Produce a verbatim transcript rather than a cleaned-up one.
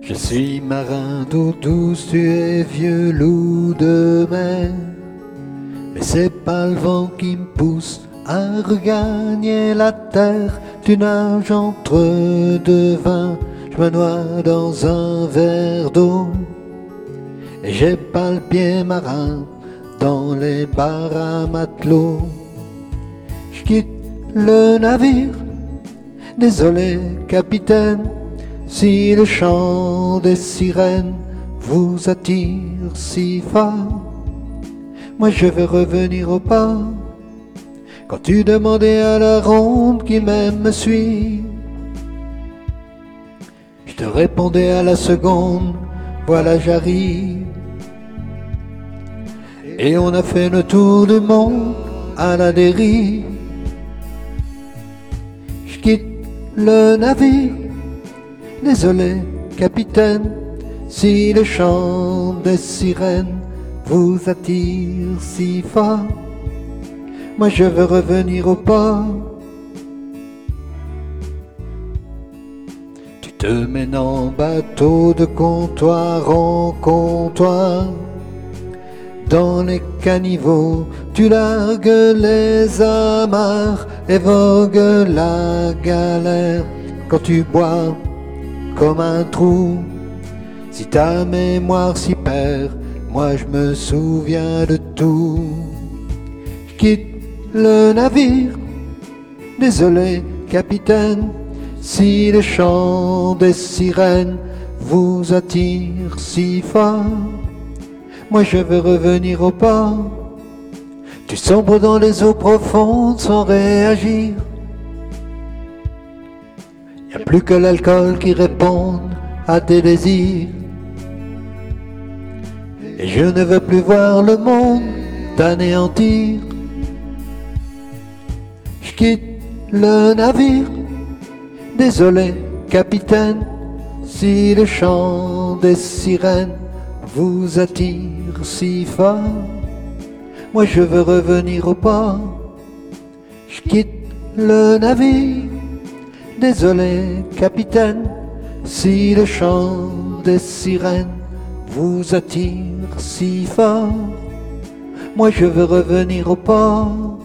Je suis marin d'eau douce, tu es vieux loup de mer. Mais c'est pas le vent qui me pousse à regagner la terre. Tu nages entre deux vins, je me noie dans un verre d'eau. Et j'ai pas le pied marin dans les bars à matelots. Je quitte le navire, désolé capitaine, si le chant des sirènes vous attire si fort. Moi je veux revenir au port. Quand tu demandais à la ronde qui m'aime me suit, je te répondais à la seconde, voilà j'arrive. Et on a fait le tour du monde à la dérive. Je quitte le navire, désolé capitaine, si le chant des sirènes vous attire si fort. Moi je veux revenir au port. Tu te mènes en bateau de comptoir en comptoir. Dans les caniveaux, tu largues les amarres et vogues la galère. Quand tu bois comme un trou, si ta mémoire s'y perd, moi je me souviens de tout. Je quitte le navire, désolé capitaine, si le chant des sirènes vous attire si fort. Moi je veux revenir au port. Tu sombres dans les eaux profondes sans réagir. Y a plus que l'alcool qui réponde à tes désirs. Et je ne veux plus voir le monde t'anéantir. Je quitte le navire, désolé capitaine, si le chant des sirènes vous attire si fort. Moi je veux revenir au port. Je quitte le navire, désolé capitaine, si le chant des sirènes vous attire si fort. Moi je veux revenir au port.